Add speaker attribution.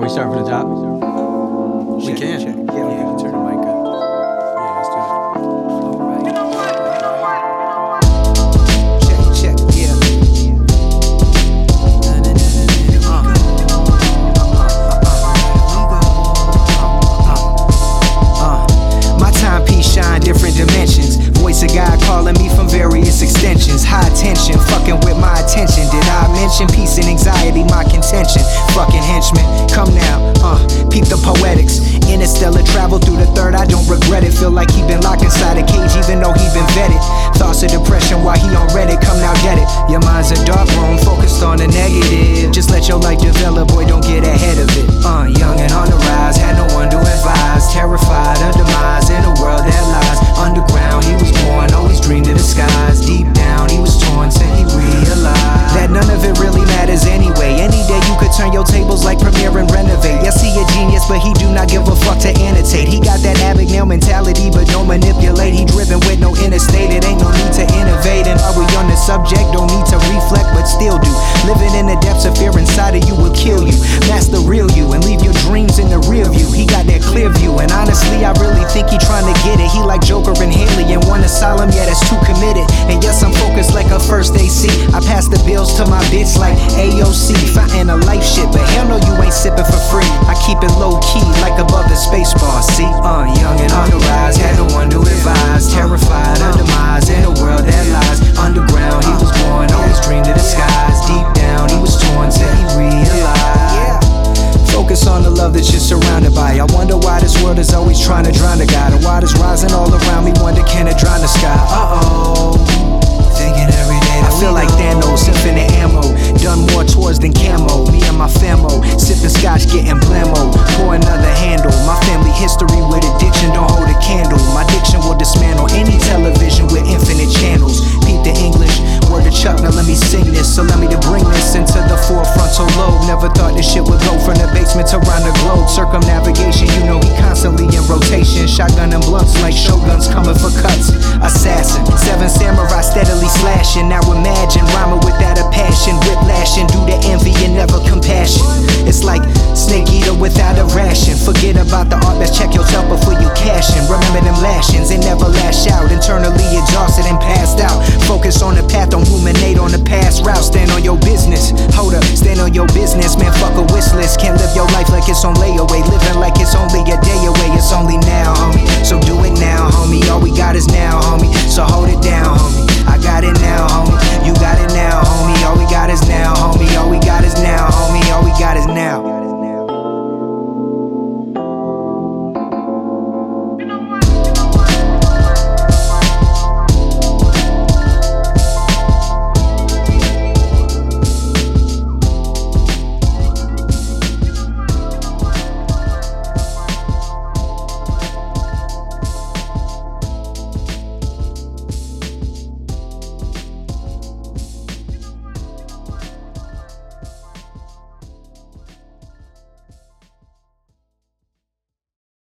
Speaker 1: we start from the top? We
Speaker 2: Check,
Speaker 1: can.
Speaker 2: check. Yeah, you can turn the mic up. Yeah, let's do it. Alright. Check, yeah. My timepiece shine different dimensions. Voice of God calling me from various extensions. High tension, fucking with my attention. Did I mention peace and anxiety, my contention? Fucking henchman, come now, peep the poetics. Interstellar travel through the third, I don't regret it. Feel like he been locked inside a cage even though he been vetted. Thoughts of depression while he on Reddit, come now get it. Your mind's a dark room, focused on the negative. Just let your life develop, boy, don't get ahead of it. Young and on the rise, had no one to advise. Terrified of demise in a world that lies. Underground, he was born, always dreamed of the skies. Deep down, he was torn till he realized that none of it really matters anyway. Any day you could turn your tables like Premiere and renovate. Yes, he a genius, but he do not give a fuck to annotate. He got that Abagnale mentality, but don't manipulate. He driven with no interstate, it ain't no need to innovate. And while we on the subject, don't need to reflect, but still do. Living in the depths of fear inside of you will kill you. Mask the real you and leave your dreams in the rear view. He got that clear view, and honestly, I really think he trying to get it. He like Joker and Haley and one asylum, yeah, that's too committed. And yes, I'm focused like a first AC. I pass the bills to my bitch like AOC. Fighting a life shit, but hell no, you ain't sipping for free. I keep it low key, like above the space bar. See, young and on the rise, had no one to advise. Terrified of demise in a world that lies. Underground, he was born, always dreamed of the skies. Deep down, he was torn till he realized. Focus on the love that you're surrounded by. I wonder why this world is always trying to drown the God. The water's rising all around me, wonder can it drown the sky? Thinking every day I feel like Thanos, infinite ammo. Done more tours than camo. Me and my famo, sipping scotch, getting blammo. Pour another handle. My family history with addiction don't hold a candle. My diction will dismantle any television with infinite channels. Peep the English, word to Chuck, now let me sing this. So let me to bring this into the forefrontal lobe. Never thought this shit would go from the basement to around the globe. Circumnavigation, you know he constantly in rotation. Shotgun and blunts like shoguns coming for cuts. Assassin, 7 samurai steadily slashing. Now imagine rhyming without a passion. Whiplashing due to envy and never compassion. It's like snake eater without a ration. Forget about the art, let's check yourself before you cash in. Remember them lashings, they never lash out. Internally exhausted and passed out. Focus on the path, don't ruminate on the past route. Stand on your business, hold up, stand on your business. Man, fuck a wish list, can't live your life like it's on layaway. Living like it's only a day away, it's only now, homie. So do it now, homie, all we got is now,